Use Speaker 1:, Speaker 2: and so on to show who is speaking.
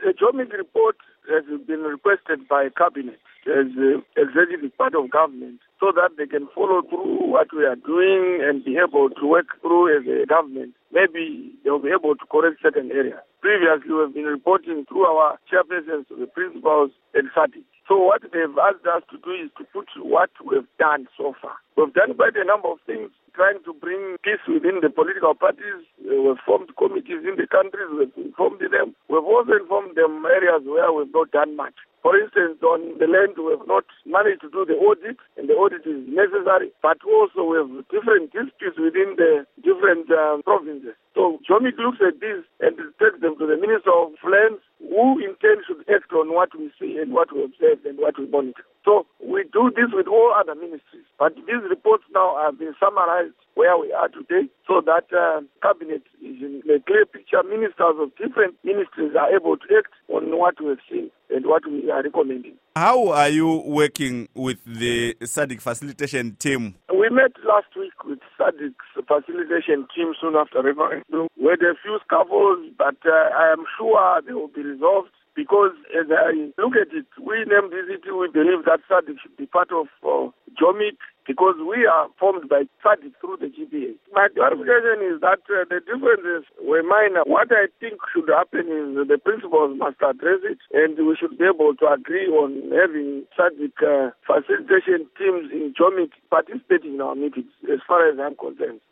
Speaker 1: The Jomic report has been requested by Cabinet as the executive part of government so that they can follow through what we are doing and be able to work through as a government. Maybe they'll be able to correct certain areas. Previously, we have been reporting through our chairpersons to the principals and SADC. So what they've asked us to do is to put what we've done so far. We've done quite a number of things, trying to bring peace within the political parties. We've formed committees in the countries, we've informed them. We've also informed them areas where we've not done much. For instance, on the land, we have not managed to do the audit, and the audit is necessary, but also we have different disputes within the different provinces. So Jomic looks at this and takes them to the Minister of Lands, who in turn should act on what we see and what we observe and what we monitor. So we do this with all other ministries, but these reports now have been summarized where we are today so that Cabinet is in a clear picture. Ministers of different ministries are able to act on what we have seen and what we are recommending.
Speaker 2: How are you working with the SADC facilitation team?
Speaker 1: We met last week with SADC's facilitation team soon after referendum. We had a few scuffles, but I am sure they will be resolved because as I look at it, we named this city, we believe that SADC should be part of Jomic because we are formed by SADC through the GPA. My clarification is that the differences were minor. What I think should happen is the principals must address it and we should be able to agree on having SADC facilitation teams in Jomic participating in our meetings as far as I'm concerned.